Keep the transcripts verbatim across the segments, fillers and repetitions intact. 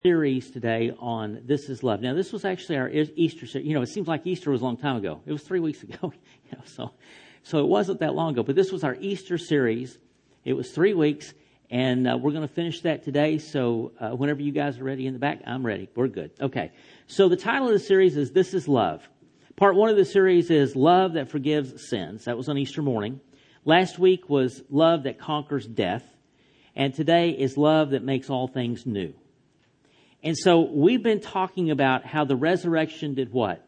Series today on This is Love. Now, this was actually our Easter series. You know, it seems like Easter was a long time ago. It was three weeks ago. You know, so, so it wasn't that long ago. But this was our Easter series. It was three weeks, and uh, we're going to finish that today. So uh, whenever you guys are ready in the back, I'm ready. We're good. Okay. So the title of the series is This is Love. Part one of the series is Love That Forgives Sins. That was on Easter morning. Last week was Love That Conquers Death. And today is Love That Makes All Things New. And so we've been talking about how the resurrection did what?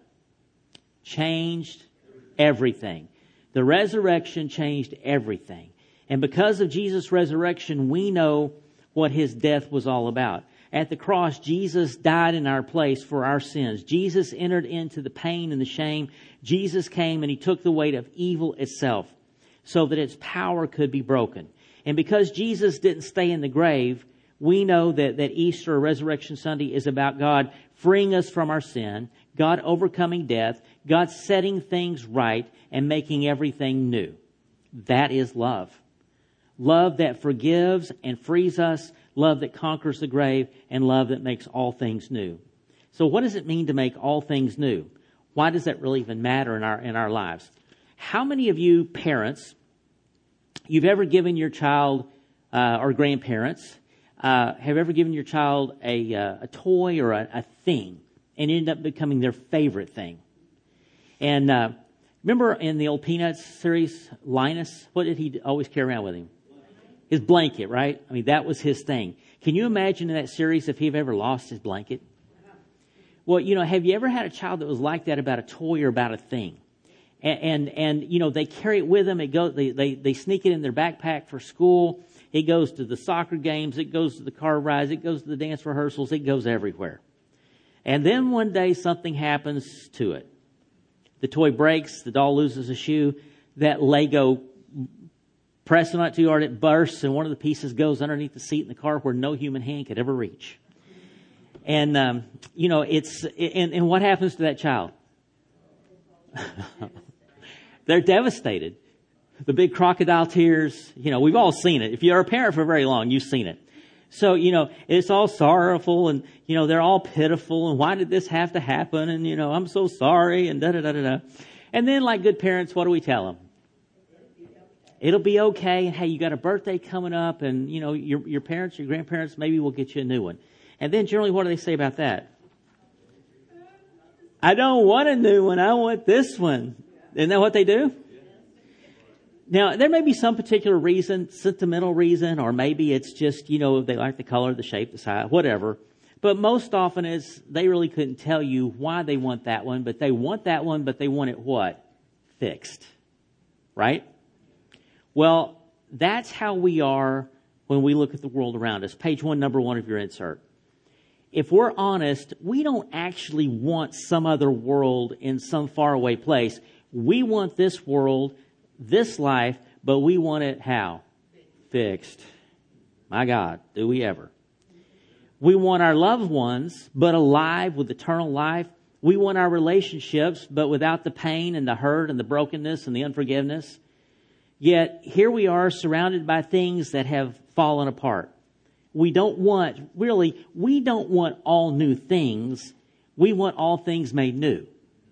Changed everything. The resurrection changed everything. And because of Jesus' resurrection, we know what His death was all about. At the cross, Jesus died in our place for our sins. Jesus entered into the pain and the shame. Jesus came and He took the weight of evil itself so that its power could be broken. And because Jesus didn't stay in the grave, we know that, that Easter or Resurrection Sunday is about God freeing us from our sin, God overcoming death, God setting things right and making everything new. That is love. Love that forgives and frees us, love that conquers the grave, and love that makes all things new. So what does it mean to make all things new? Why does that really even matter in our in our lives? How many of you parents, you've ever given your child uh, or grandparents, Uh, have ever given your child a uh, a toy or a, a thing and it ended up becoming their favorite thing? And uh, remember in the old Peanuts series, Linus, what did he always carry around with him? His blanket, right? I mean, that was his thing. Can you imagine in that series if he ever lost his blanket? Well, you know, have you ever had a child that was like that about a toy or about a thing? And, and, and you know, they carry it with them. It goes, they, they, they sneak it in their backpack for school. It goes to the soccer games. It goes to the car rides. It goes to the dance rehearsals. It goes everywhere. And then one day something happens to it. The toy breaks. The doll loses a shoe. That Lego, pressing on it too hard, it bursts, and one of the pieces goes underneath the seat in the car where no human hand could ever reach. And, um, you know, it's, and, and what happens to that child? They're devastated. The big crocodile tears, you know, we've all seen it. If you're a parent for very long, you've seen it. So, you know, it's all sorrowful and, you know, they're all pitiful and why did this have to happen? And, you know, I'm so sorry and da da da da da. And then like good parents, what do we tell them? It'll be okay. And hey, you got a birthday coming up and, you know, your, your parents, your grandparents, maybe we'll get you a new one. And then generally, what do they say about that? I don't want a new one. I want this one. Isn't that what they do? Now, there may be some particular reason, sentimental reason, or maybe it's just, you know, they like the color, the shape, the size, whatever. But most often is they really couldn't tell you why they want that one, but they want that one, but they want it what? Fixed. Right? Well, that's how we are when we look at the world around us. Page one, number one of your insert. If we're honest, we don't actually want some other world in some faraway place. We want this world, this life, but we want it how? Fixed. My God, do we ever? We want our loved ones, but alive with eternal life. We want our relationships, but without the pain and the hurt and the brokenness and the unforgiveness. Yet here we are surrounded by things that have fallen apart. We don't want, really, we don't want all new things. We want all things made new.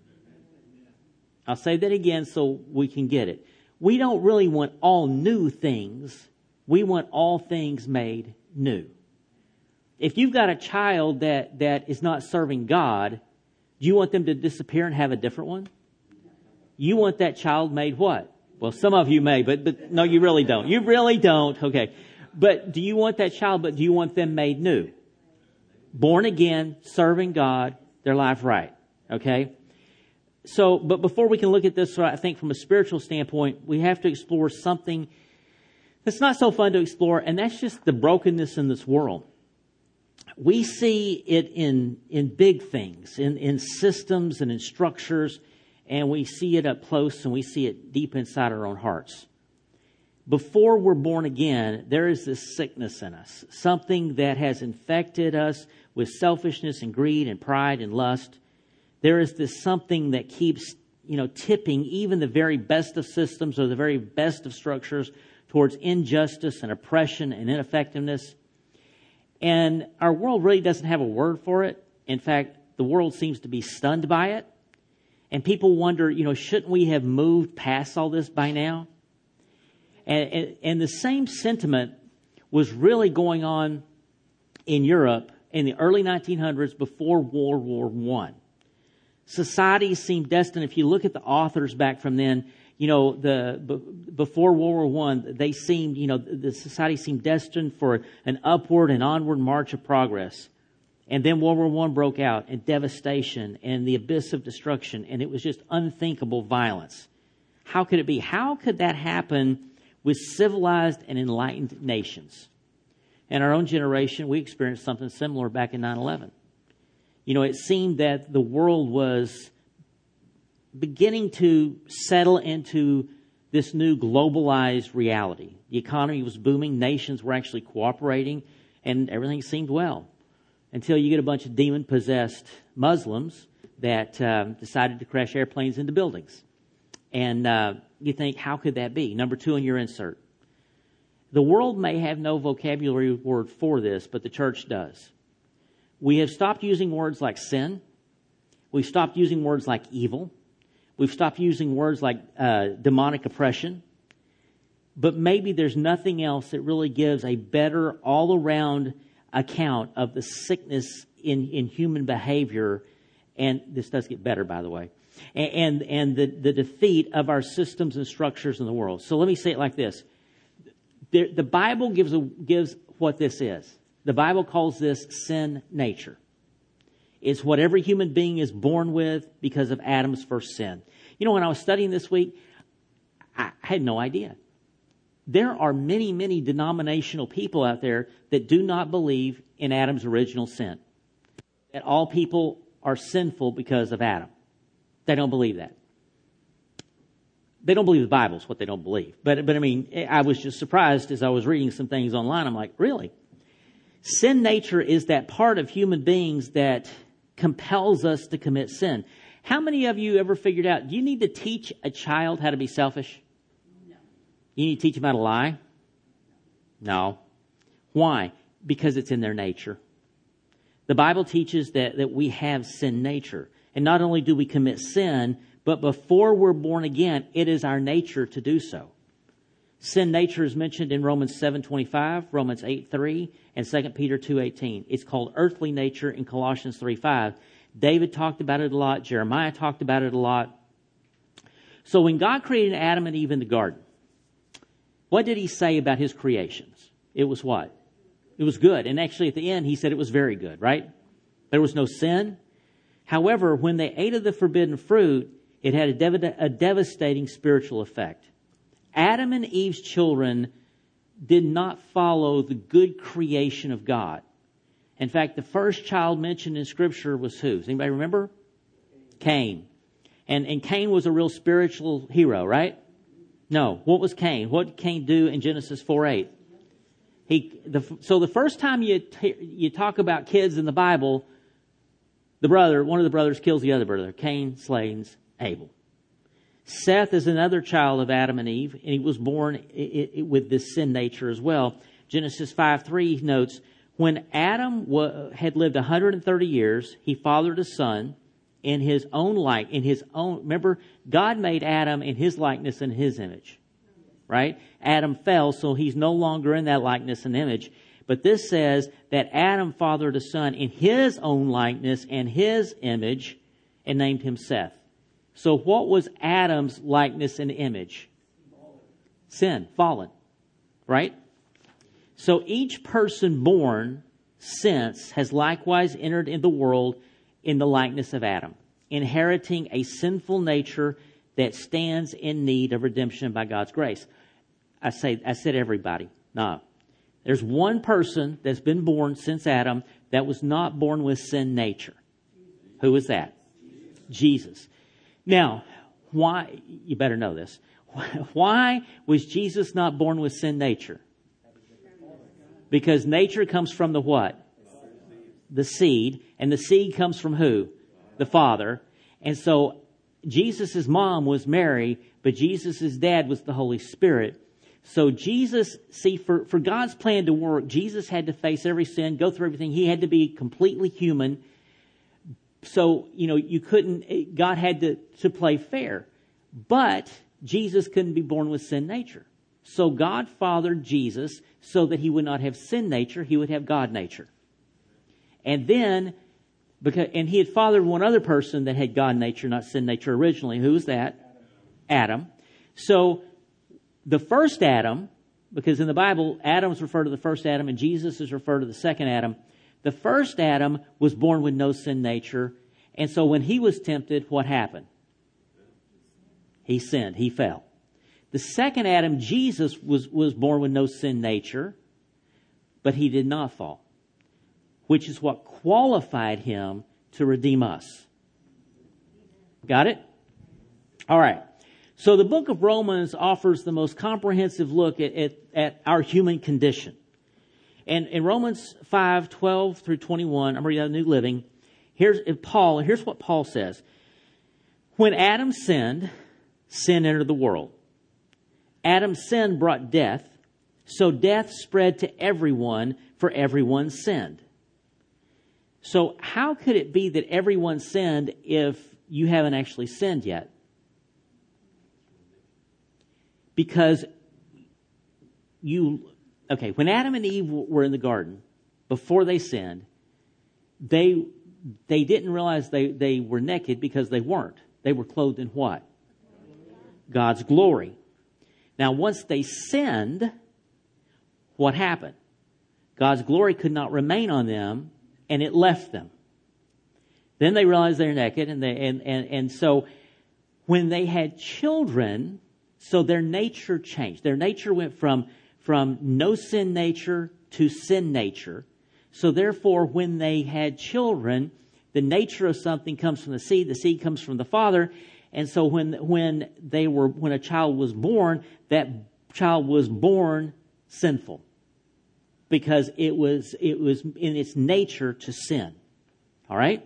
I'll say that again so we can get it. We don't really want all new things. We want all things made new. If you've got a child that, that is not serving God, do you want them to disappear and have a different one? You want that child made what? Well, some of you may, but, but no, you really don't. You really don't. Okay. But do you want that child, but do you want them made new? Born again, serving God, their life right. Okay? So, but before we can look at this, I think from a spiritual standpoint, we have to explore something that's not so fun to explore, and that's just the brokenness in this world. We see it in, in big things, in, in systems and in structures, and we see it up close and we see it deep inside our own hearts. Before we're born again, there is this sickness in us, something that has infected us with selfishness and greed and pride and lust. There is this something that keeps, you know, tipping even the very best of systems or the very best of structures towards injustice and oppression and ineffectiveness. And our world really doesn't have a word for it. In fact, the world seems to be stunned by it. And people wonder, you know, shouldn't we have moved past all this by now? And, and, and the same sentiment was really going on in Europe in the early nineteen hundreds before World War One. Society seemed destined, if you look at the authors back from then, you know, the b- before World War One, they seemed, you know, the society seemed destined for an upward and onward march of progress. And then World War One broke out, and devastation and the abyss of destruction, and it was just unthinkable violence. How could it be? How could that happen with civilized and enlightened nations? In our own generation, we experienced something similar back in nine eleven. You know, it seemed that the world was beginning to settle into this new globalized reality. The economy was booming, nations were actually cooperating, and everything seemed well. Until you get a bunch of demon-possessed Muslims that um, decided to crash airplanes into buildings. And uh, you think, how could that be? Number two in your insert. The world may have no vocabulary word for this, but the church does. We have stopped using words like sin. We've stopped using words like evil. We've stopped using words like uh, demonic oppression. But maybe there's nothing else that really gives a better all-around account of the sickness in, in human behavior. And this does get better, by the way. And, and, and the, the defeat of our systems and structures in the world. So let me say it like this. The, the Bible gives, a, gives what this is. The Bible calls this sin nature. It's what every human being is born with because of Adam's first sin. You know, when I was studying this week, I had no idea. There are many, many denominational people out there that do not believe in Adam's original sin. That all people are sinful because of Adam. They don't believe that. They don't believe the Bible is what they don't believe. But, but I mean, I was just surprised as I was reading some things online. I'm like, really? Sin nature is that part of human beings that compels us to commit sin. How many of you ever figured out, do you need to teach a child how to be selfish? No. You need to teach them how to lie? No. Why? Because it's in their nature. The Bible teaches that, that we have sin nature. And not only do we commit sin, but before we're born again, it is our nature to do so. Sin nature is mentioned in Romans seven twenty-five, Romans eight three, and Second Peter two eighteen. It's called earthly nature in Colossians three five. David talked about it a lot. Jeremiah talked about it a lot. So when God created Adam and Eve in the garden, what did he say about his creations? It was what? It was good. And actually at the end, he said it was very good, right? There was no sin. However, when they ate of the forbidden fruit, it had a, dev- a devastating spiritual effect. Adam and Eve's children did not follow the good creation of God. In fact, the first child mentioned in Scripture was who? Does anybody remember? Cain. And, and Cain was a real spiritual hero, right? No. What was Cain? What did Cain do in Genesis four eight? He, the, so the first time you t- you talk about kids in the Bible, the brother, one of the brothers kills the other brother. Cain slays Abel. Seth is another child of Adam and Eve, and he was born I- I- with this sin nature as well. Genesis five three notes, when Adam wa- had lived one hundred thirty years, he fathered a son in his own like, in his own, remember, God made Adam in his likeness and his image, right? Adam fell, so he's no longer in that likeness and image. But this says that Adam fathered a son in his own likeness and his image and named him Seth. So what was Adam's likeness and image? Sin, fallen, right? So each person born since has likewise entered in the world in the likeness of Adam, inheriting a sinful nature that stands in need of redemption by God's grace. I say, I said everybody. No. There's one person that's been born since Adam that was not born with sin nature. Who is that? Jesus. Now, why, you better know this. Why was Jesus not born with sin nature? Because nature comes from the what? The seed. And the seed comes from who? The Father. And so Jesus' mom was Mary, but Jesus' dad was the Holy Spirit. So Jesus, see, for, for God's plan to work, Jesus had to face every sin, go through everything. He had to be completely human. So, you know, you couldn't, God had to, to play fair. But Jesus couldn't be born with sin nature. So God fathered Jesus so that he would not have sin nature, he would have God nature. And then, because and he had fathered one other person that had God nature, not sin nature originally. Who was that? Adam. So the first Adam, because in the Bible, Adam is referred to the first Adam and Jesus is referred to the second Adam. The first Adam was born with no sin nature. And so when he was tempted, what happened? He sinned. He fell. The second Adam, Jesus, was, was born with no sin nature, but he did not fall, which is what qualified him to redeem us. Got it? All right. So the book of Romans offers the most comprehensive look at, at, at our human condition. And in Romans five, twelve through twenty-one, I'm reading out of New Living. Here's Paul, here's what Paul says. When Adam sinned, sin entered the world. Adam's sin brought death, so death spread to everyone, for everyone sinned. So how could it be that everyone sinned if you haven't actually sinned yet? Because you, okay, when Adam and Eve were in the garden, before they sinned, they they didn't realize they, they were naked because they weren't. They were clothed in what? God's glory. Now, once they sinned, what happened? God's glory could not remain on them, and it left them. Then they realized they're naked, and they and, and, and so when they had children, so their nature changed. Their nature went from, from no sin nature to sin nature. So therefore, when they had children, the nature of something comes from the seed, the seed comes from the father. And so when when they were when a child was born, that child was born sinful. Because it was it was in its nature to sin. All right?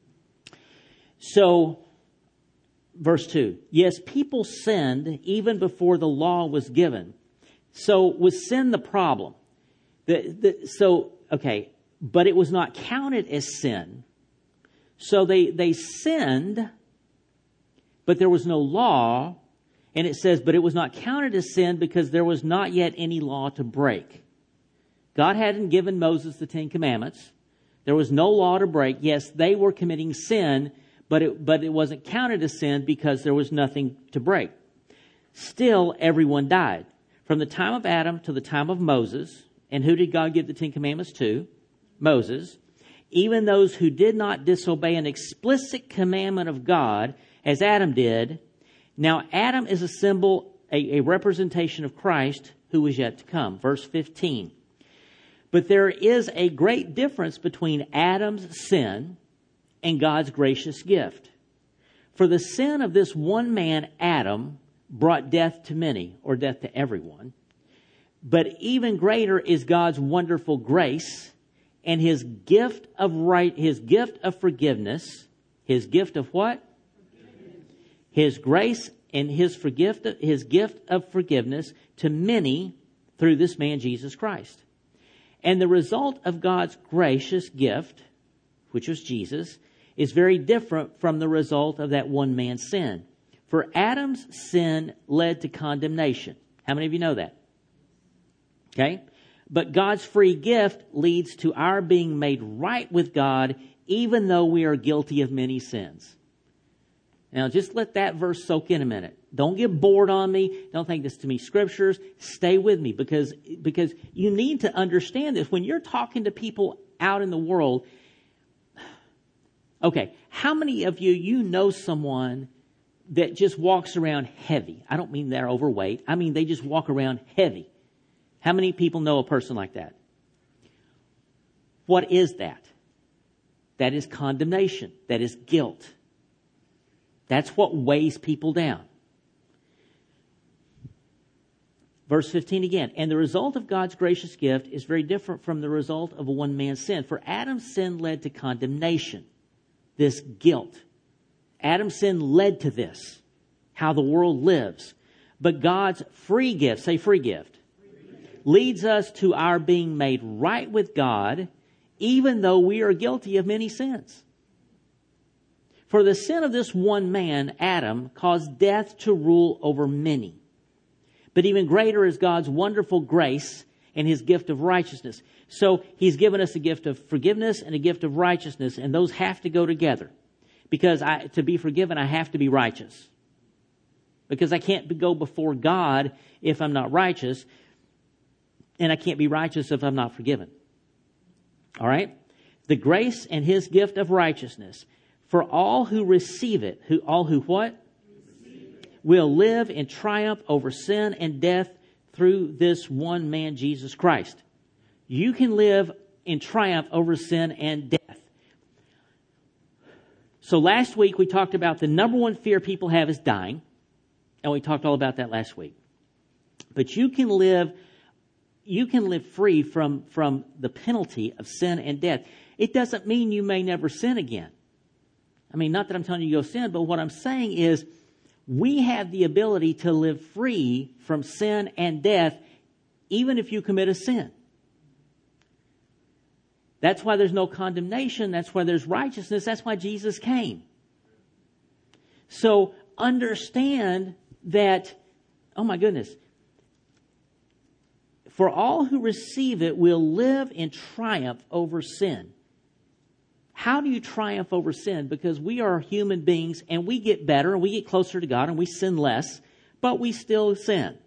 So verse two. Yes, people sinned even before the law was given. So was sin the problem? The, the, so, okay, but it was not counted as sin. So they, they sinned, but there was no law. And it says, but it was not counted as sin because there was not yet any law to break. God hadn't given Moses the Ten Commandments. There was no law to break. Yes, they were committing sin, but it, but it wasn't counted as sin because there was nothing to break. Still, everyone died. From the time of Adam to the time of Moses. And who did God give the Ten Commandments to? Moses. Even those who did not disobey an explicit commandment of God, as Adam did. Now, Adam is a symbol, a, a representation of Christ who was yet to come. Verse fifteen. But there is a great difference between Adam's sin and God's gracious gift. For the sin of this one man, Adam, brought death to many, or death to everyone. But even greater is God's wonderful grace and his gift of right, his gift of forgiveness. His gift of what? His grace and his forgive, his gift of forgiveness to many through this man, Jesus Christ. And the result of God's gracious gift, which was Jesus, is very different from the result of that one man's sin. For Adam's sin led to condemnation. How many of you know that? Okay? But God's free gift leads to our being made right with God, even though we are guilty of many sins. Now, just let that verse soak in a minute. Don't get bored on me. Don't think this to me scriptures. Stay with me because, because you need to understand this. When you're talking to people out in the world, okay, how many of you, you know someone that just walks around heavy? I don't mean they're overweight. I mean they just walk around heavy. How many people know a person like that? What is that? That is condemnation. That is guilt. That's what weighs people down. Verse fifteen again. And the result of God's gracious gift is very different from the result of a one man's sin. For Adam's sin led to condemnation. This guilt. Adam's sin led to this. How the world lives. But God's free gift, say free gift, leads us to our being made right with God, even though we are guilty of many sins. For the sin of this one man, Adam, caused death to rule over many. But even greater is God's wonderful grace and His gift of righteousness. So He's given us a gift of forgiveness and a gift of righteousness, and those have to go together. Because I, to be forgiven, I have to be righteous. Because I can't go before God if I'm not righteous, and I can't be righteous if I'm not forgiven. All right? The grace and His gift of righteousness. For all who receive it, who all who what? Will live in triumph over sin and death through this one man, Jesus Christ. You can live in triumph over sin and death. So last week we talked about the number one fear people have is dying. And we talked all about that last week. But you can live, you can live free from, from the penalty of sin and death. It doesn't mean you may never sin again. I mean, not that I'm telling you to go sin, but what I'm saying is we have the ability to live free from sin and death even if you commit a sin. That's why there's no condemnation. That's why there's righteousness. That's why Jesus came. So understand that, oh my goodness, for all who receive it will live in triumph over sin. How do you triumph over sin? Because we are human beings and we get better and we get closer to God and we sin less, but we still sin.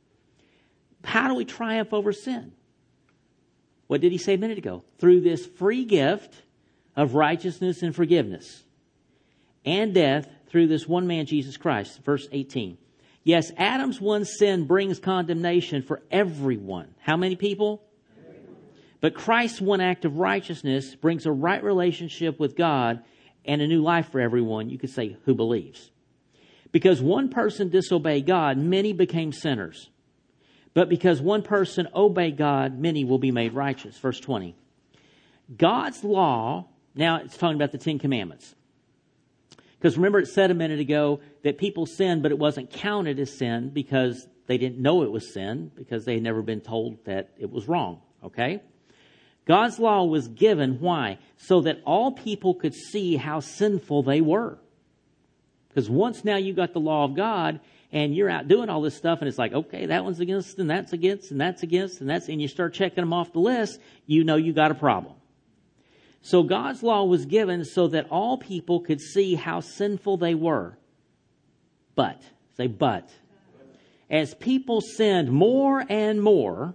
How do we triumph over sin? What did he say a minute ago? Through this free gift of righteousness and forgiveness and death through this one man, Jesus Christ. Verse eighteen. Yes, Adam's one sin brings condemnation for everyone. How many people? But Christ's one act of righteousness brings a right relationship with God and a new life for everyone, you could say, who believes. Because one person disobeyed God, many became sinners. But because one person obeyed God, many will be made righteous. Verse twenty. God's law, now it's talking about the Ten Commandments. Because remember it said a minute ago that people sinned, but it wasn't counted as sin because they didn't know it was sin, because they had never been told that it was wrong. Okay? God's law was given, why? So that all people could see how sinful they were. Because once now you got the law of God and you're out doing all this stuff and it's like, okay, that one's against and that's against and that's against and that's, and you start checking them off the list, you know you got a problem. So God's law was given so that all people could see how sinful they were. But, say but, as people sinned more and more,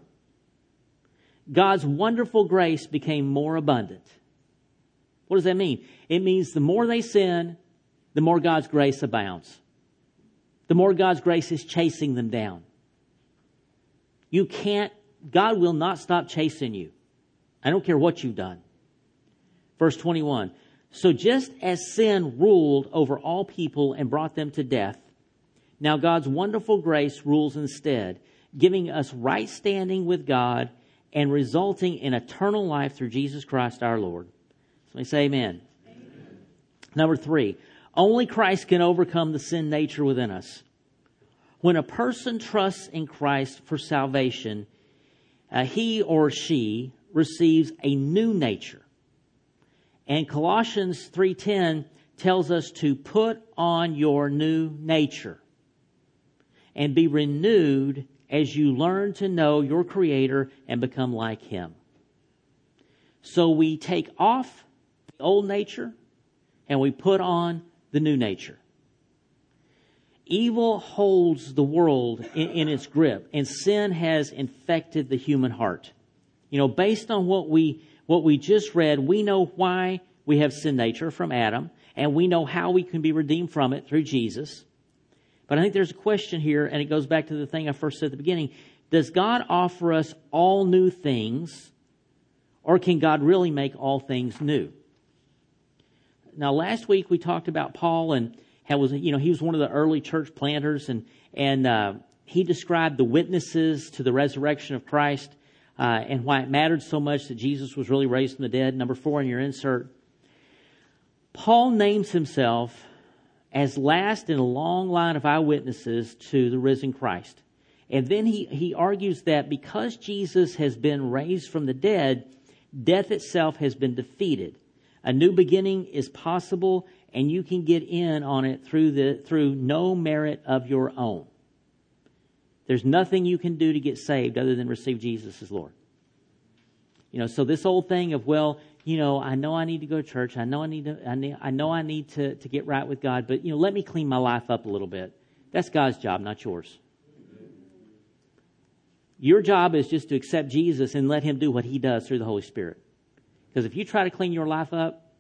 God's wonderful grace became more abundant. What does that mean? It means the more they sin, the more God's grace abounds. The more God's grace is chasing them down. You can't, God will not stop chasing you. I don't care what you've done. Verse twenty-one. So just as sin ruled over all people and brought them to death, now God's wonderful grace rules instead, giving us right standing with God and resulting in eternal life through Jesus Christ our Lord. So we say amen. Amen. Number three, only Christ can overcome the sin nature within us. When a person trusts in Christ for salvation, uh, he or she receives a new nature. And Colossians three ten tells us to put on your new nature and be renewed as you learn to know your Creator and become like Him. So we take off the old nature and we put on the new nature. Evil holds the world in, in its grip, and sin has infected the human heart. You know, based on what we what we just read, we know why we have sin nature from Adam, and we know how we can be redeemed from it through Jesus. But I think there's a question here, and it goes back to the thing I first said at the beginning. Does God offer us all new things, or can God really make all things new? Now, last week we talked about Paul, and how was you know he was one of the early church planters, and and uh, he described the witnesses to the resurrection of Christ uh, and why it mattered so much that Jesus was really raised from the dead. Number four in your insert, Paul names himself as last in a long line of eyewitnesses to the risen Christ. And then he, he argues that because Jesus has been raised from the dead, death itself has been defeated. A new beginning is possible, and you can get in on it through the through no merit of your own. There's nothing you can do to get saved other than receive Jesus as Lord. You know, so this old thing of, well, you know, I know I need to go to church. I know I need to, I, need, I know I need to, to get right with God, but, you know, let me clean my life up a little bit. That's God's job, not yours. Your job is just to accept Jesus and let Him do what He does through the Holy Spirit. Because if you try to clean your life up,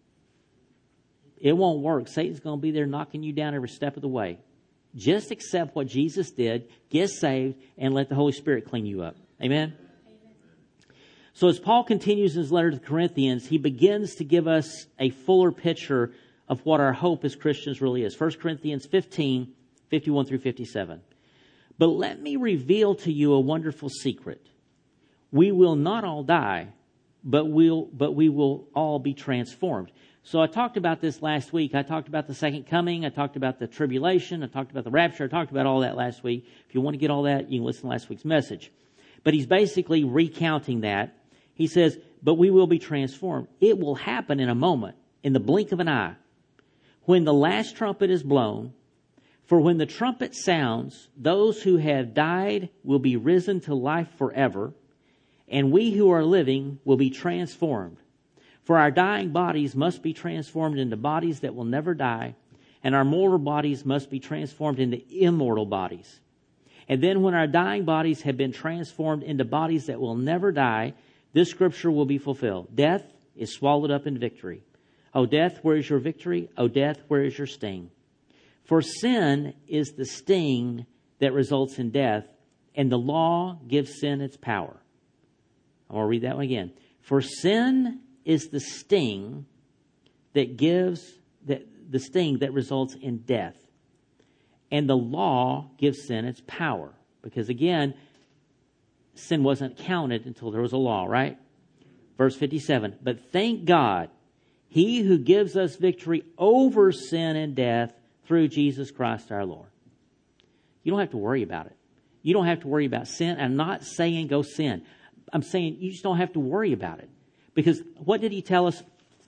it won't work. Satan's going to be there knocking you down every step of the way. Just accept what Jesus did, get saved, and let the Holy Spirit clean you up. Amen? So as Paul continues his letter to the Corinthians, he begins to give us a fuller picture of what our hope as Christians really is. First Corinthians fifteen, fifty-one through fifty-seven. But let me reveal to you a wonderful secret. We will not all die, but we'll, but we will all be transformed. So I talked about this last week. I talked about the second coming. I talked about the tribulation. I talked about the rapture. I talked about all that last week. If you want to get all that, you can listen to last week's message. But he's basically recounting that. He says, but we will be transformed. It will happen in a moment, in the blink of an eye, when the last trumpet is blown. For when the trumpet sounds, those who have died will be risen to life forever, and we who are living will be transformed. For our dying bodies must be transformed into bodies that will never die, and our mortal bodies must be transformed into immortal bodies. And then when our dying bodies have been transformed into bodies that will never die, this scripture will be fulfilled. Death is swallowed up in victory. O death, where is your victory? O death, where is your sting? For sin is the sting that results in death, and the law gives sin its power. I want to read that one again. For sin is the sting that gives that the sting that results in death, and the law gives sin its power. Because again, sin wasn't counted until there was a law, right? Verse fifty-seven. But thank God, He who gives us victory over sin and death through Jesus Christ our Lord. You don't have to worry about it. You don't have to worry about sin. I'm not saying go sin. I'm saying you just don't have to worry about it. Because what did He tell us?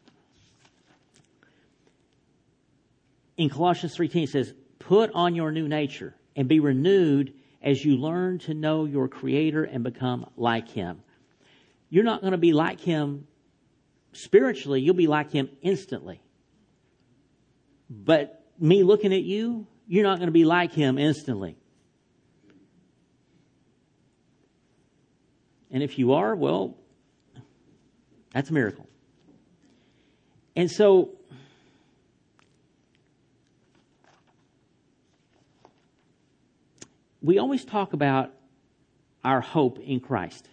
In Colossians three ten, it says, put on your new nature and be renewed as you learn to know your Creator and become like Him. You're not going to be like Him spiritually. You'll be like Him instantly. But me looking at you, you're not going to be like Him instantly. And if you are, well, that's a miracle. And so, we always talk about our hope in Christ.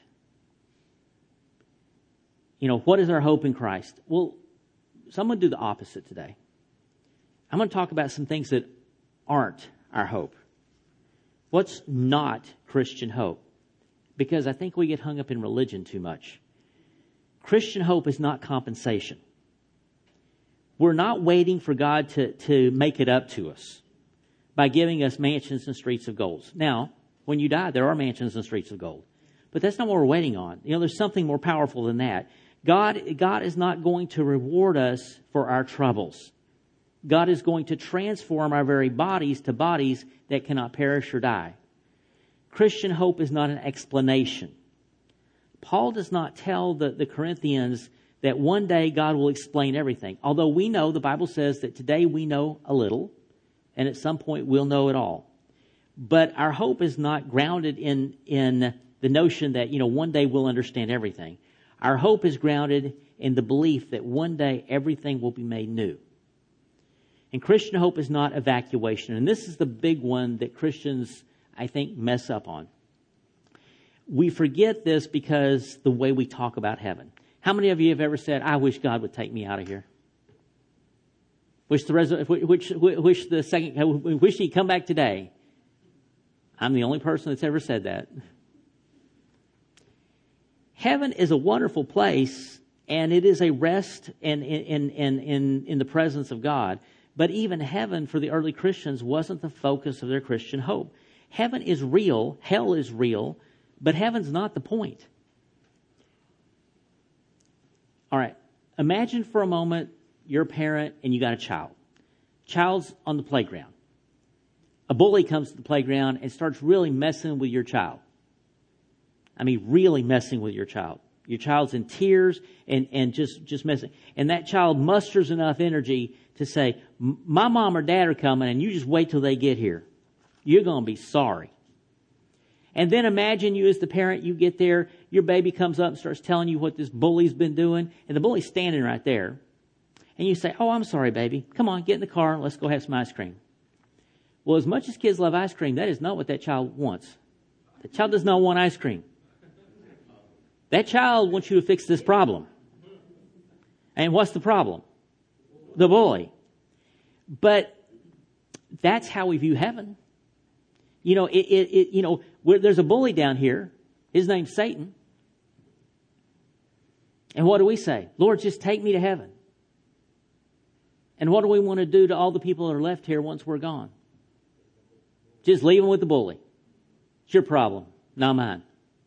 You know, what is our hope in Christ? Well, so I'm going to do the opposite today. I'm going to talk about some things that aren't our hope. What's not Christian hope? Because I think we get hung up in religion too much. Christian hope is not compensation. We're not waiting for God to, to make it up to us by giving us mansions and streets of gold. Now, when you die, there are mansions and streets of gold. But that's not what we're waiting on. You know, there's something more powerful than that. God, God is not going to reward us for our troubles. God is going to transform our very bodies to bodies that cannot perish or die. Christian hope is not an explanation. Paul does not tell the, the Corinthians that one day God will explain everything. Although we know, the Bible says that today we know a little, and at some point we'll know it all. But our hope is not grounded in, in the notion that, you know, one day we'll understand everything. Our hope is grounded in the belief that one day everything will be made new. And Christian hope is not evacuation. And this is the big one that Christians, I think, mess up on. We forget this because the way we talk about heaven. How many of you have ever said, I wish God would take me out of here? Wish the, res- wish, wish the second, wish He'd come back today. I'm the only person that's ever said that. Heaven is a wonderful place, and it is a rest in, in, in, in, in the presence of God. But even heaven for the early Christians wasn't the focus of their Christian hope. Heaven is real, hell is real, but heaven's not the point. All right, imagine for a moment you're a parent and you got a child. Child's on the playground. A bully comes to the playground and starts really messing with your child. I mean, really messing with your child. Your child's in tears and, and just, just messing. And that child musters enough energy to say, my mom or dad are coming and you just wait till they get here. You're going to be sorry. And then imagine you as the parent, you get there, your baby comes up and starts telling you what this bully's been doing, and the bully's standing right there. And you say, oh, I'm sorry, baby. Come on, get in the car. Let's go have some ice cream. Well, as much as kids love ice cream, that is not what that child wants. The child does not want ice cream. That child wants you to fix this problem. And what's the problem? The bully. But that's how we view heaven. You know, it, it, it you know, where there's a bully down here. His name's Satan. And what do we say? Lord, just take me to heaven. And what do we want to do to all the people that are left here once we're gone? Just leave them with the bully. It's your problem, not mine.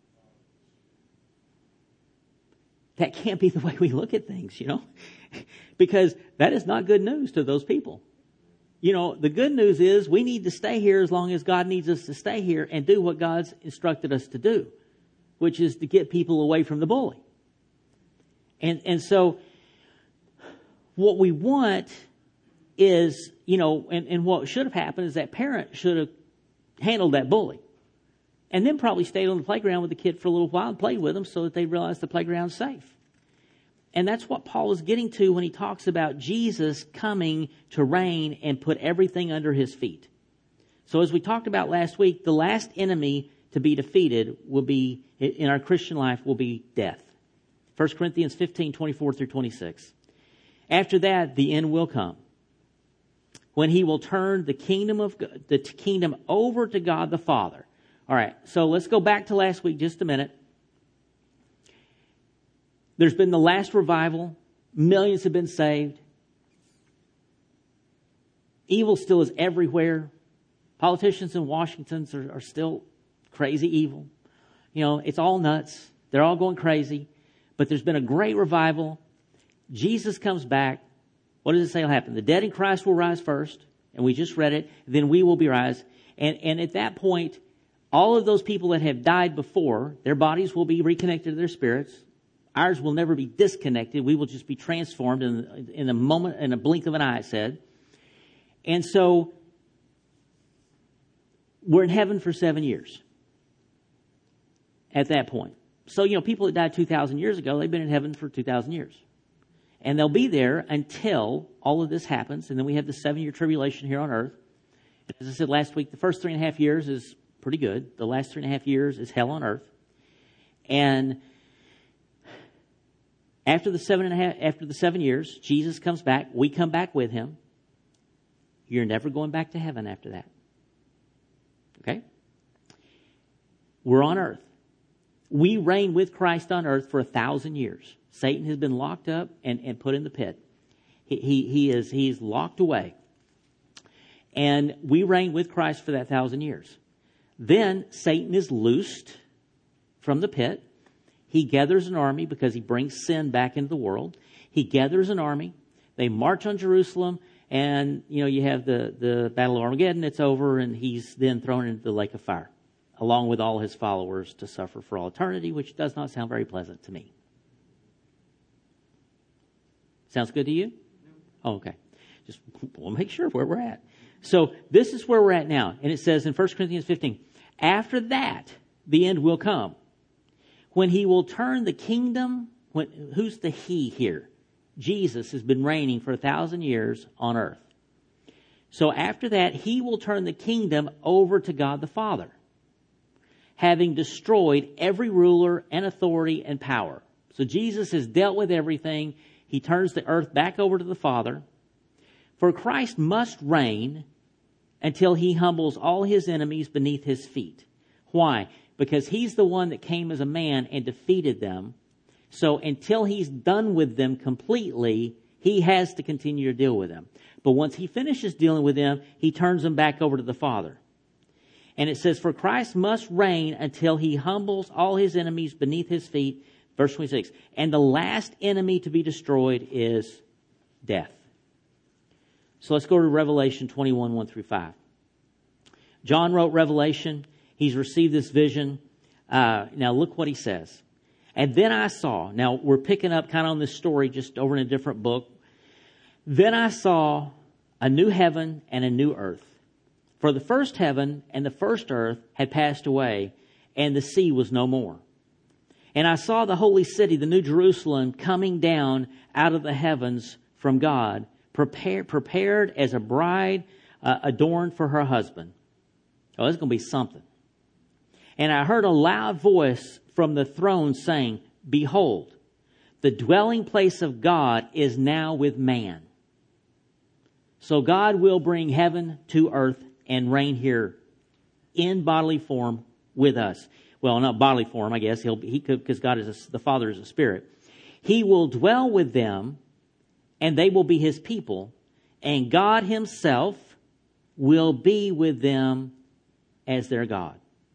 That can't be the way we look at things, you know, because that is not good news to those people. You know, the good news is we need to stay here as long as God needs us to stay here and do what God's instructed us to do, which is to get people away from the bully. And, and so what we want is, you know, and, and what should have happened is that parent should have handled that bully and then probably stayed on the playground with the kid for a little while and played with them so that they realized the playground's safe. And that's what Paul is getting to when he talks about Jesus coming to reign and put everything under his feet. So as we talked about last week, the last enemy to be defeated will be, in our Christian life, will be death. First Corinthians fifteen, twenty-four through twenty-six. After that, the end will come, when he will turn the kingdom of God, the kingdom over to God the Father. All right, so let's go back to last week just a minute. There's been the last revival. Millions have been saved. Evil still is everywhere. Politicians in Washington are, are still crazy evil. You know, it's all nuts. They're all going crazy. But there's been a great revival. Jesus comes back. What does it say will happen? The dead in Christ will rise first. And we just read it. Then we will be raised. And, and at that point, all of those people that have died before, their bodies will be reconnected to their spirits. Ours will never be disconnected. We will just be transformed in, in a moment, in a blink of an eye, it said. And so, we're in heaven for seven years at that point. So, you know, people that died two thousand years ago, they've been in heaven for two thousand years. And they'll be there until all of this happens. And then we have the seven-year tribulation here on earth. As I said last week, the first three and a half years is pretty good. The last three and a half years is hell on earth. And after the seven and a half, after the seven years, Jesus comes back. We come back with him. You're never going back to heaven after that. Okay? We're on earth. We reign with Christ on earth for a thousand years. Satan has been locked up and, and put in the pit. He, he, he is he is locked away. And we reign with Christ for that thousand years. Then Satan is loosed from the pit. He gathers an army because he brings sin back into the world. He gathers an army. They march on Jerusalem. And, you know, you have the, the Battle of Armageddon. It's over. And he's then thrown into the lake of fire, along with all his followers, to suffer for all eternity, which does not sound very pleasant to me. Sounds good to you? Oh, okay. Just we'll make sure where we're at. So this is where we're at now. And it says in First Corinthians fifteen, after that, the end will come, when he will turn the kingdom. When, who's the he here? Jesus has been reigning for a thousand years on earth. So after that, he will turn the kingdom over to God the Father, having destroyed every ruler and authority and power. So Jesus has dealt with everything. He turns the earth back over to the Father. For Christ must reign until he humbles all his enemies beneath his feet. Why? Because he's the one that came as a man and defeated them. So until he's done with them completely, He has to continue to deal with them. But once he finishes dealing with them, he turns them back over to the Father. And it says, for Christ must reign until he humbles all his enemies beneath his feet. Verse twenty-six. And the last enemy to be destroyed is death. So let's go to Revelation twenty-one, one through five. John wrote Revelation. He's received this vision. Uh, now look what he says. And then I saw, now we're picking up kind of on this story just over in a different book. Then I saw a new heaven and a new earth. For the first heaven and the first earth had passed away, and the sea was no more. And I saw the holy city, the new Jerusalem, coming down out of the heavens from God, prepared, prepared as a bride uh, adorned for her husband. Oh, it's going to be something. And I heard a loud voice from the throne saying, behold, the dwelling place of God is now with man. So God will bring heaven to earth and reign here in bodily form with us. Well, not bodily form, I guess. He'll he could, because God is a, the Father is a spirit. He will dwell with them, and they will be his people, and God himself will be with them as their God.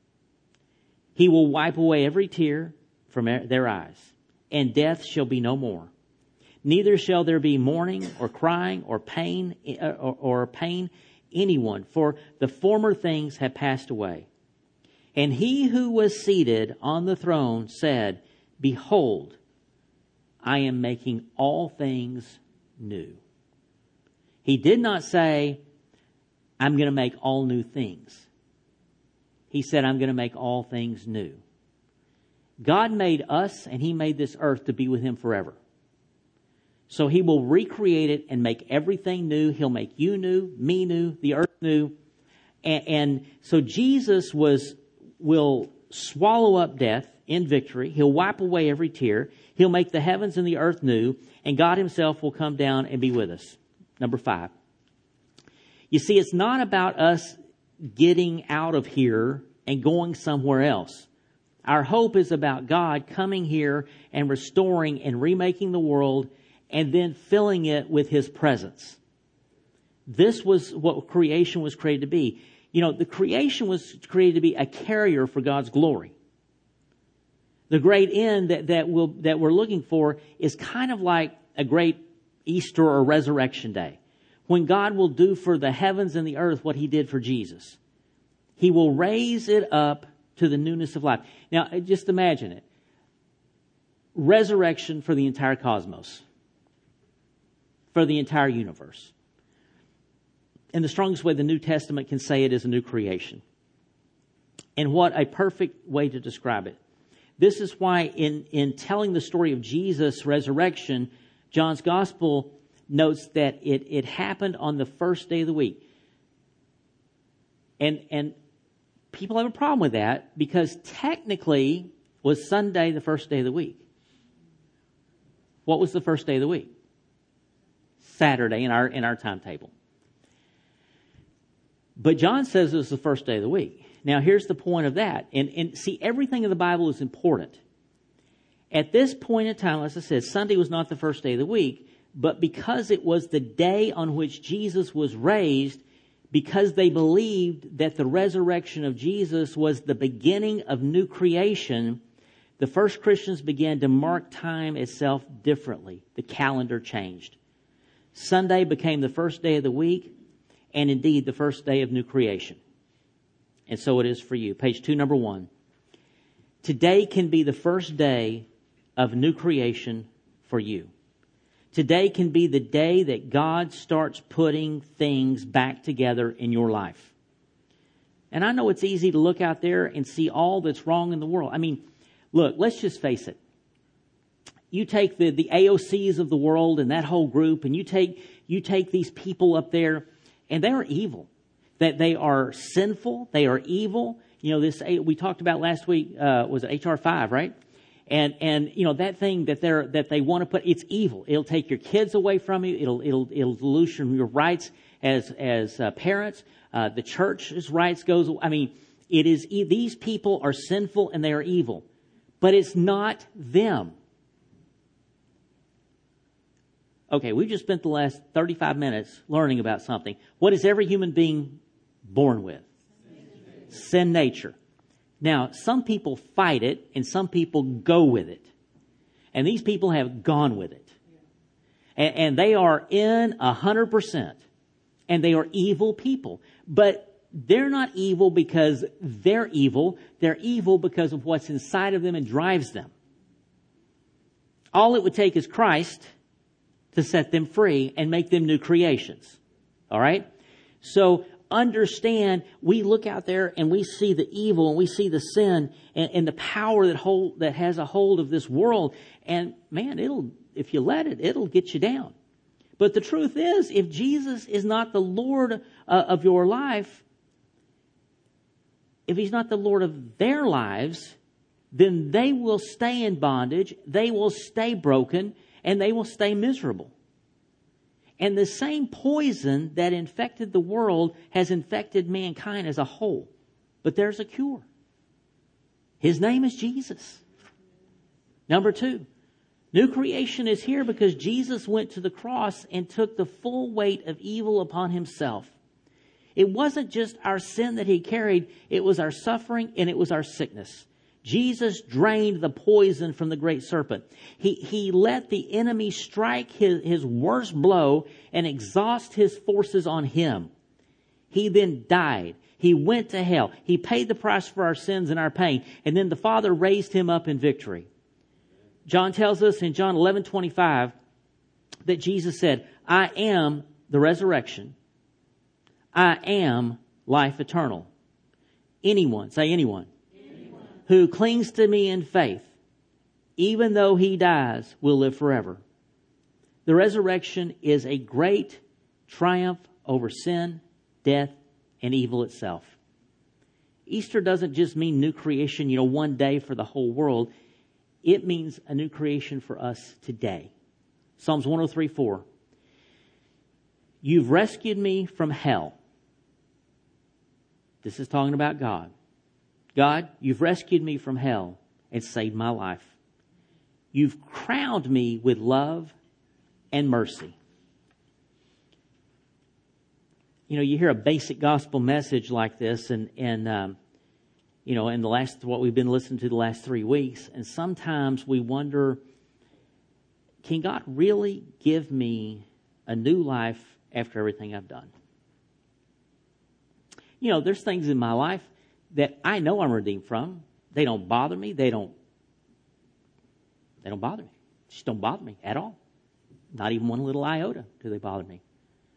He will wipe away every tear from their eyes, and death shall be no more. Neither shall there be mourning or crying or pain or, or pain anyone, for the former things have passed away. And he who was seated on the throne said, behold, I am making all things new. He did not say, I'm going to make all new things. He said, I'm going to make all things new. God made us and he made this earth to be with him forever. So he will recreate it and make everything new. He'll make you new, me new, the earth new. And, and so Jesus was will swallow up death in victory. He'll wipe away every tear. He'll make the heavens and the earth new. And God himself will come down and be with us. Number five. You see, it's not about us getting out of here and going somewhere else. Our hope is about God coming here and restoring and remaking the world and then filling it with his presence. This was what creation was created to be. You know, the creation was created to be a carrier for God's glory. The great end that, that, we'll, that we're looking for is kind of like a great Easter or Resurrection Day, when God will do for the heavens and the earth what he did for Jesus. He will raise it up to the newness of life. Now, just imagine it. Resurrection for the entire cosmos. For the entire universe. And the strongest way the New Testament can say it is a new creation. And what a perfect way to describe it. This is why in, in telling the story of Jesus' resurrection, John's Gospel notes that it, it happened on the first day of the week. And, and people have a problem with that because technically was Sunday the first day of the week. What was the first day of the week? Saturday in our in our timetable. But John says it was the first day of the week. Now here's the point of that. And, and see, everything in the Bible is important. At this point in time, as I said, Sunday was not the first day of the week, but because it was the day on which Jesus was raised, because they believed that the resurrection of Jesus was the beginning of new creation, the first Christians began to mark time itself differently. The calendar changed. Sunday became the first day of the week, and indeed the first day of new creation. And so it is for you. Page two, number one. Today can be the first day of new creation for you. Today can be the day that God starts putting things back together in your life. And I know it's easy to look out there and see all that's wrong in the world. I mean, look, let's just face it. You take the, the A O Cs of the world and that whole group, and you take you take these people up there, and they are evil. That they are sinful, they are evil. You know, this we talked about last week uh, was H R five, right? And and you know that thing that they're that they want to put, it's evil. It'll take your kids away from you. It'll it'll it'll loosen your rights as as uh, parents. Uh, the church's rights goes. I mean, it is these people are sinful and they are evil, but it's not them. Okay, we've just spent the last thirty-five minutes learning about something. What is every human being born with? Sin nature. Now, some people fight it and some people go with it. And these people have gone with it. And, and they are in a hundred percent. And they are evil people. But they're not evil because they're evil. They're evil because of what's inside of them and drives them. All it would take is Christ to set them free and make them new creations. All right? So understand, we look out there and we see the evil and we see the sin and, and the power that hold, that has a hold of this world. And man, it'll, if you let it, it'll get you down. But the truth is, if Jesus is not the Lord uh, of your life, if He's not the Lord of their lives, then they will stay in bondage, they will stay broken, and they will stay miserable. And the same poison that infected the world has infected mankind as a whole. But there's a cure. His name is Jesus. Number two, new creation is here because Jesus went to the cross and took the full weight of evil upon Himself. It wasn't just our sin that He carried, it was our suffering and it was our sickness. Jesus drained the poison from the great serpent. He, he let the enemy strike his, his worst blow and exhaust his forces on Him. He then died. He went to hell. He paid the price for our sins and our pain. And then the Father raised Him up in victory. John tells us in John eleven twenty-five that Jesus said, I am the resurrection. I am life eternal. Anyone, say anyone, anyone, who clings to me in faith, even though he dies, will live forever. The resurrection is a great triumph over sin, death, and evil itself. Easter doesn't just mean new creation, you know, one day for the whole world. It means a new creation for us today. Psalms one oh three four. You've rescued me from hell. This is talking about God. God, you've rescued me from hell and saved my life. You've crowned me with love and mercy. You know, you hear a basic gospel message like this and, and um, you know, in the last, what we've been listening to the last three weeks, and sometimes we wonder, can God really give me a new life after everything I've done? You know, there's things in my life that I know I'm redeemed from. They don't bother me. They don't, they don't bother me. Just don't bother me at all. Not even one little iota do they bother me.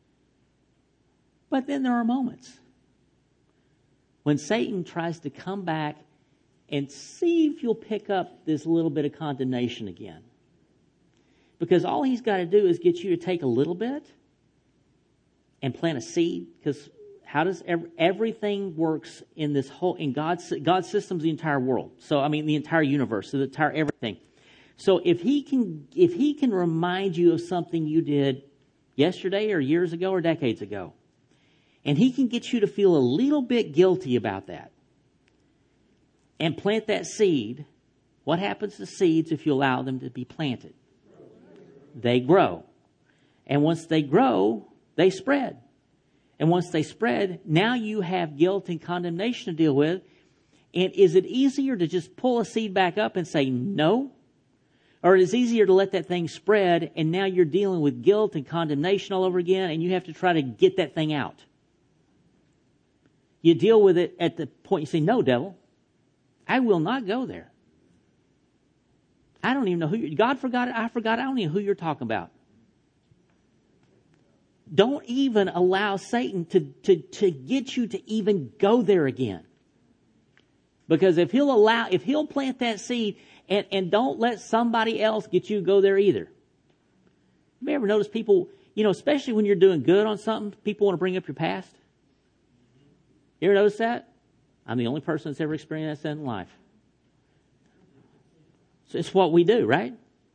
But then there are moments when Satan tries to come back and see if you'll pick up this little bit of condemnation again. Because all he's got to do is get you to take a little bit and plant a seed. Because how does every, everything works in this whole, in God's, God's system's the entire world. So, I mean, the entire universe, the entire everything. So if he can, if he can remind you of something you did yesterday or years ago or decades ago, and he can get you to feel a little bit guilty about that and plant that seed, what happens to seeds if you allow them to be planted? They grow. And once they grow, they spread. And once they spread, now you have guilt and condemnation to deal with. And is it easier to just pull a seed back up and say no? Or it is easier to let that thing spread and now you're dealing with guilt and condemnation all over again and you have to try to get that thing out? You deal with it at the point you say, no, devil, I will not go there. I don't even know who you, God forgot it, I forgot, I don't even know who you're talking about. Don't even allow Satan to, to, to get you to even go there again. Because if he'll allow, if he'll plant that seed and, and don't let somebody else get you to go there either. Have you ever noticed people, you know, especially when you're doing good on something, people want to bring up your past? You ever notice that? I'm the only person that's ever experienced that in life. So it's what we do, right?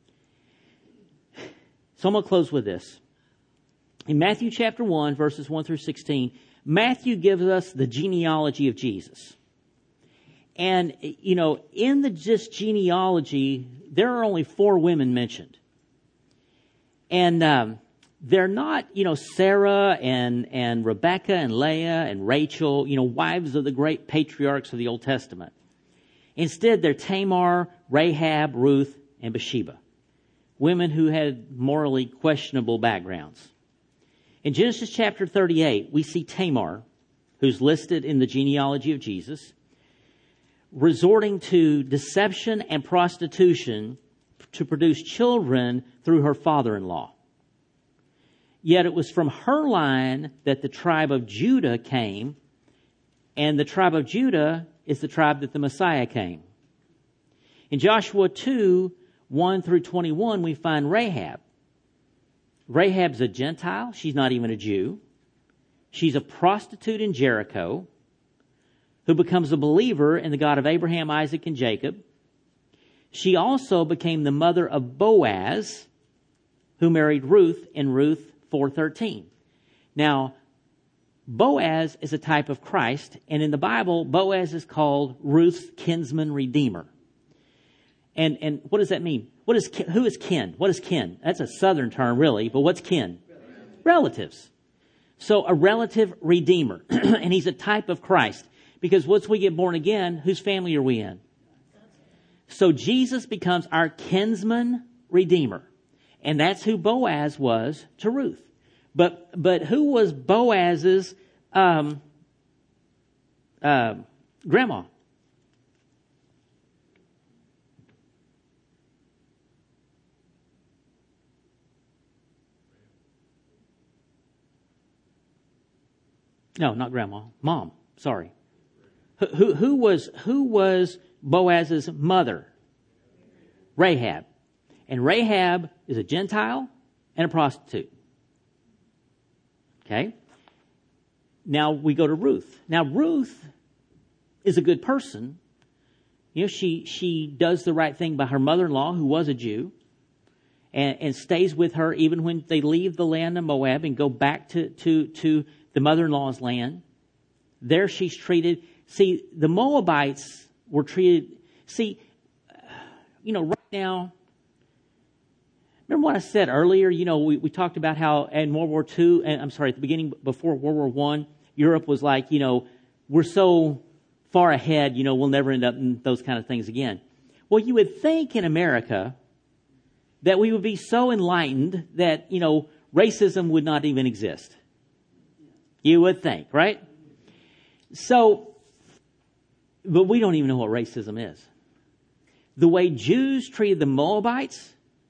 So I'm going to close with this. In Matthew chapter one, verses one through sixteen, Matthew gives us the genealogy of Jesus. And, you know, in the just genealogy, there are only four women mentioned. And um, they're not, you know, Sarah and, and Rebecca and Leah and Rachel, you know, wives of the great patriarchs of the Old Testament. Instead, they're Tamar, Rahab, Ruth, and Bathsheba, women who had morally questionable backgrounds. In Genesis chapter thirty-eight, we see Tamar, who's listed in the genealogy of Jesus, resorting to deception and prostitution to produce children through her father-in-law. Yet it was from her line that the tribe of Judah came, and the tribe of Judah is the tribe that the Messiah came. In Joshua two, one through twenty-one, we find Rahab. Rahab's a Gentile. She's not even a Jew. She's a prostitute in Jericho who becomes a believer in the God of Abraham, Isaac, and Jacob. She also became the mother of Boaz, who married Ruth in Ruth four thirteen. Now, Boaz is a type of Christ, and in the Bible, Boaz is called Ruth's kinsman redeemer. And and what does that mean? What is who is kin? What is kin? That's a southern term, really, but what's kin? Relatives. So a relative redeemer, and he's a type of Christ. Because once we get born again, whose family are we in? So Jesus becomes our kinsman redeemer. And that's who Boaz was to Ruth. But but who was Boaz's um, uh, grandma? No, not grandma. Mom. Sorry. Who, who, who was who was Boaz's mother? Rahab. And Rahab is a Gentile and a prostitute. Okay? Now we go to Ruth. Now Ruth is a good person. You know, she she does the right thing by her mother-in-law, who was a Jew, and, and stays with her even when they leave the land of Moab and go back to, to, to the mother-in-law's land. There she's treated. See, the Moabites were treated. See, you know, right now, remember what I said earlier? You know, we, we talked about how in World War Two, and I'm sorry, at the beginning, before World War One, Europe was like, you know, we're so far ahead, you know, we'll never end up in those kind of things again. Well, you would think in America that we would be so enlightened that, you know, racism would not even exist. You would think, right? So, but we don't even know what racism is. The way Jews treated the Moabites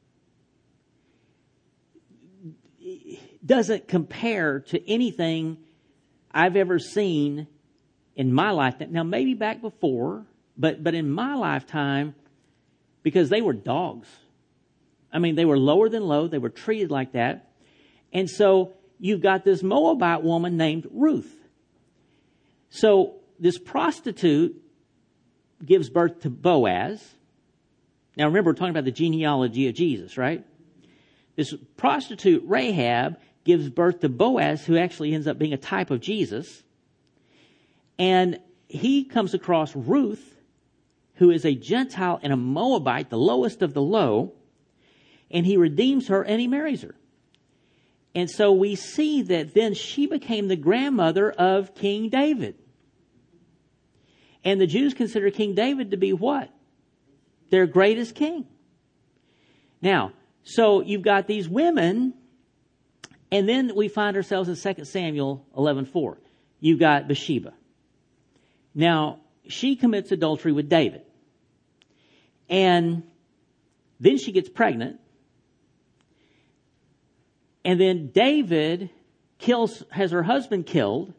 doesn't compare to anything I've ever seen in my lifetime. Now, maybe back before, but but in my lifetime, because they were dogs. I mean, they were lower than low. They were treated like that. And so you've got this Moabite woman named Ruth. So this prostitute gives birth to Boaz. Now remember, we're talking about the genealogy of Jesus, right? This prostitute, Rahab, gives birth to Boaz, who actually ends up being a type of Jesus. And he comes across Ruth, who is a Gentile and a Moabite, the lowest of the low, and he redeems her and he marries her. And so we see that then she became the grandmother of King David. And the Jews consider King David to be what? Their greatest king. Now, so you've got these women, and then we find ourselves in Second Samuel eleven four. You've got Bathsheba. Now, she commits adultery with David. And then she gets pregnant. And then David kills, has her husband killed,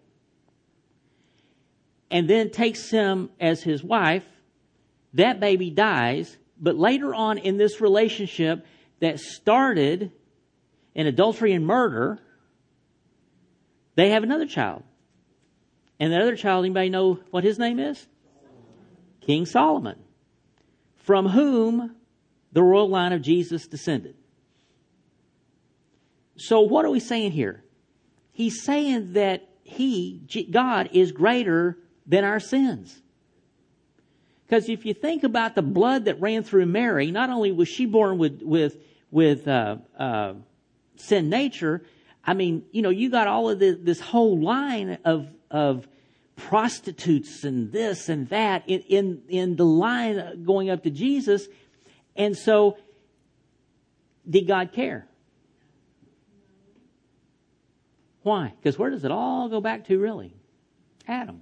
and then takes him as his wife. That baby dies, but later on in this relationship that started in adultery and murder, they have another child. And that other child, anybody know what his name is? King Solomon, from whom the royal line of Jesus descended. So what are we saying here? He's saying that he, God, is greater than our sins. Because if you think about the blood that ran through Mary, not only was she born with with with uh, uh, sin nature, I mean, you know, you got all of the, this whole line of of prostitutes and this and that in, in in the line going up to Jesus. And so, did God care? Why? Because where does it all go back to, really? Adam.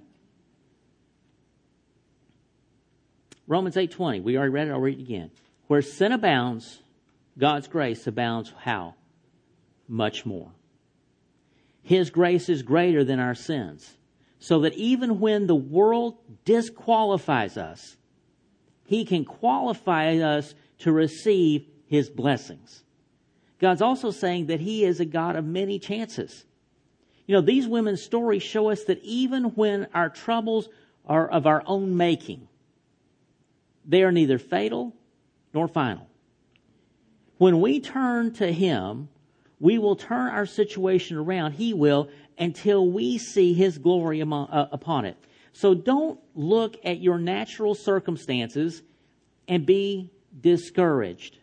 Romans eight twenty. We already read it. I'll read it again. Where sin abounds, God's grace abounds how? Much more. His grace is greater than our sins, so that even when the world disqualifies us, He can qualify us to receive His blessings. God's also saying that He is a God of many chances. You know, these women's stories show us that even when our troubles are of our own making, they are neither fatal nor final. When we turn to Him, we will turn our situation around. He will, until we see His glory among, uh, upon it. So don't look at your natural circumstances and be discouraged.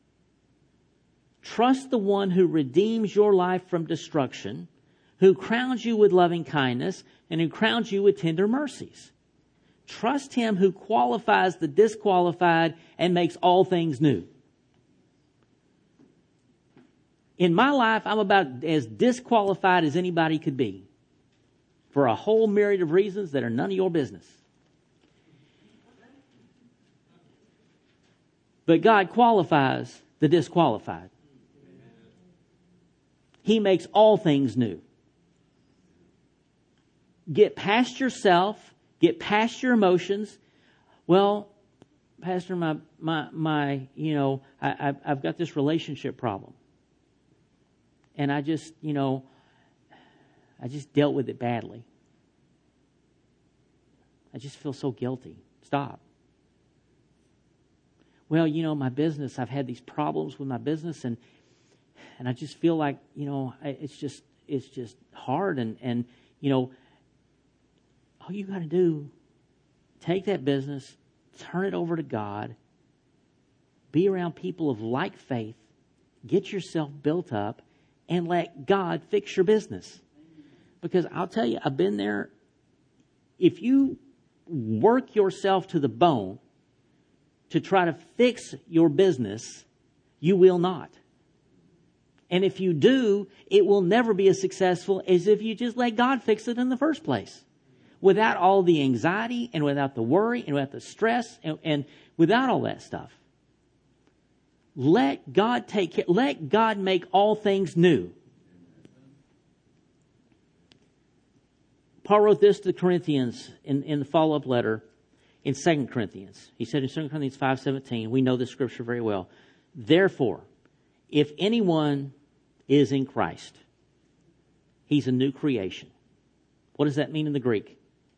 Trust the one who redeems your life from destruction, who crowns you with loving kindness, and who crowns you with tender mercies. Trust Him who qualifies the disqualified and makes all things new. In my life, I'm about as disqualified as anybody could be for a whole myriad of reasons that are none of your business. But God qualifies the disqualified. He makes all things new. Get past yourself. Get past your emotions. Well, Pastor, my my my, you know, I, I've, I've got this relationship problem, and I just, you know, I just dealt with it badly. I just feel so guilty. Stop. Well, you know, my business, I've had these problems with my business, and and I just feel like, you know, it's just it's just hard, and and you know. All you got to do, take that business, turn it over to God, be around people of like faith, get yourself built up, and let God fix your business. Because I'll tell you, I've been there. If you work yourself to the bone to try to fix your business, you will not. And if you do, it will never be as successful as if you just let God fix it in the first place. Without all the anxiety and without the worry and without the stress and, and without all that stuff. Let God take care. Let God make all things new. Paul wrote this to the Corinthians in, in the follow-up letter in Second Corinthians. He said in Second Corinthians five seventeen, we know this scripture very well. Therefore, if anyone is in Christ, he's a new creation. What does that mean in the Greek?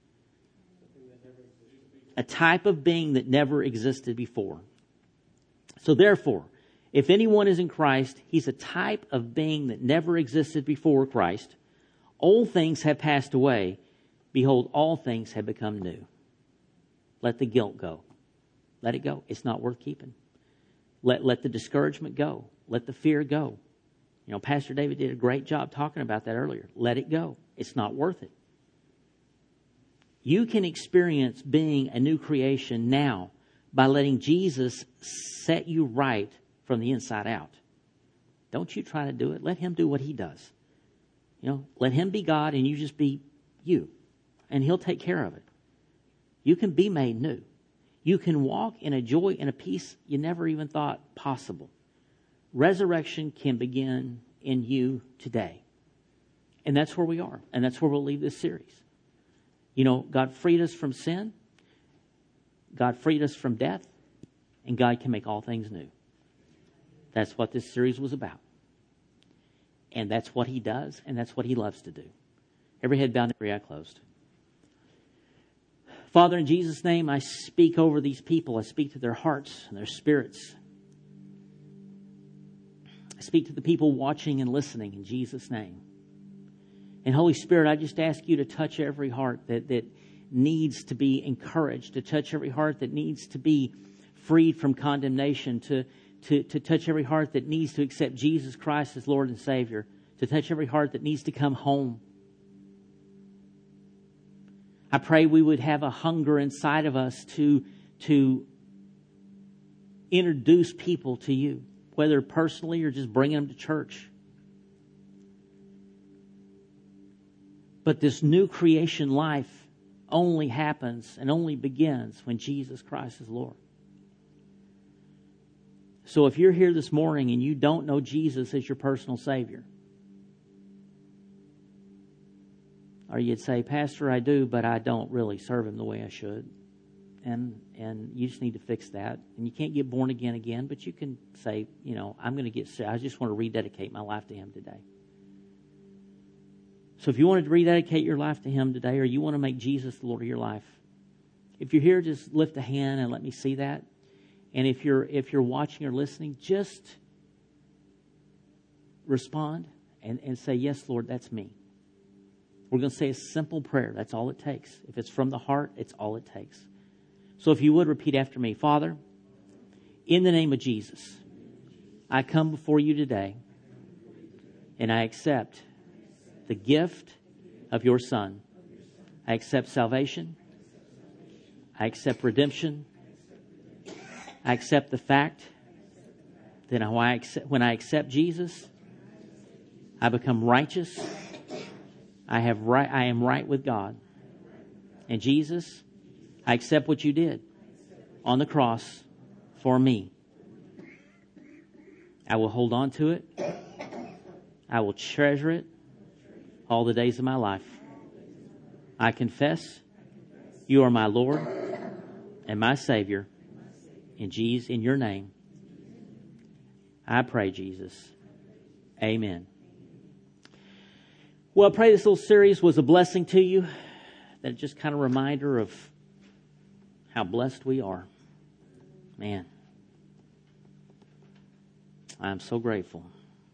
A type of being that never existed before. So therefore, if anyone is in Christ, he's a type of being that never existed before Christ. Old things have passed away. Behold, all things have become new. Let the guilt go. Let it go. It's not worth keeping. Let, let the discouragement go. Let the fear go. You know, Pastor David did a great job talking about that earlier. Let it go. It's not worth it. You can experience being a new creation now by letting Jesus set you right from the inside out. Don't you try to do it. Let Him do what He does. You know, let Him be God and you just be you. And He'll take care of it. You can be made new. You can walk in a joy and a peace you never even thought possible. Resurrection can begin in you today. And that's where we are. And that's where we'll leave this series. You know, God freed us from sin. God freed us from death. And God can make all things new. That's what this series was about. And that's what He does. And that's what He loves to do. Every head bowed and every eye closed. Father, in Jesus' name, I speak over these people. I speak to their hearts and their spirits. I speak to the people watching and listening in Jesus' name. And Holy Spirit, I just ask you to touch every heart that, that needs to be encouraged, to touch every heart that needs to be freed from condemnation, to, to, to touch every heart that needs to accept Jesus Christ as Lord and Savior, to touch every heart that needs to come home. I pray we would have a hunger inside of us to, to introduce people to you, whether personally or just bringing them to church. But this new creation life only happens and only begins when Jesus Christ is Lord. So if you're here this morning and you don't know Jesus as your personal Savior, or you'd say, Pastor, I do, but I don't really serve Him the way I should. And and you just need to fix that. And you can't get born again again, but you can say, you know, I'm going to get saved. I just want to rededicate my life to Him today. So if you wanted to rededicate your life to Him today, or you want to make Jesus the Lord of your life, if you're here, just lift a hand and let me see that. And if you're if you're watching or listening, just respond and, and say, yes, Lord, that's me. We're going to say a simple prayer. That's all it takes. If it's from the heart, it's all it takes. So if you would repeat after me. Father, in the name of Jesus, I come before you today and I accept the gift of your Son. I accept salvation. I accept redemption. I accept the fact that when I accept, when I accept Jesus, I become righteous. I have right. I am right with God. And Jesus, I accept what you did on the cross for me. I will hold on to it. I will treasure it all the days of my life. I confess you are my Lord and my Savior. In Jesus, in your name, I pray, Jesus. Amen. Well, I pray this little series was a blessing to you. That just kind of a reminder of how blessed we are. Man, I'm so grateful.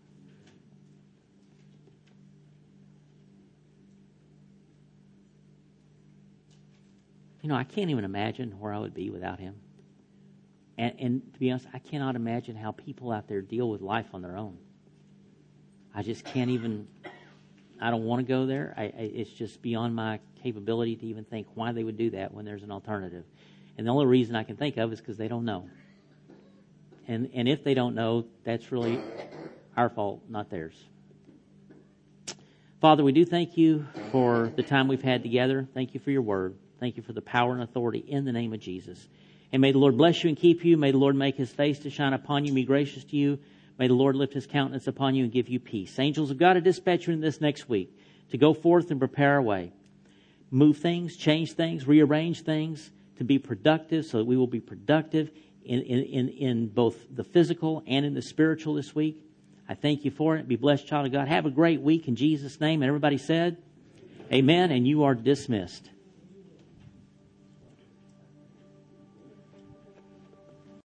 You know, I can't even imagine where I would be without Him. And, and to be honest, I cannot imagine how people out there deal with life on their own. I just can't even, I don't want to go there. I, I, it's just beyond my capability to even think why they would do that when there's an alternative. And the only reason I can think of is because they don't know. And and if they don't know, that's really our fault, not theirs. Father, we do thank you for the time we've had together. Thank you for your word. Thank you for the power and authority in the name of Jesus. And may the Lord bless you and keep you. May the Lord make His face to shine upon you and be gracious to you. May the Lord lift His countenance upon you and give you peace. Angels of God, to dispatch you in this next week to go forth and prepare our way. Move things, change things, rearrange things to be productive so that we will be productive in, in, in, in both the physical and in the spiritual this week. I thank you for it. Be blessed, child of God. Have a great week in Jesus' name. And everybody said, amen, and you are dismissed.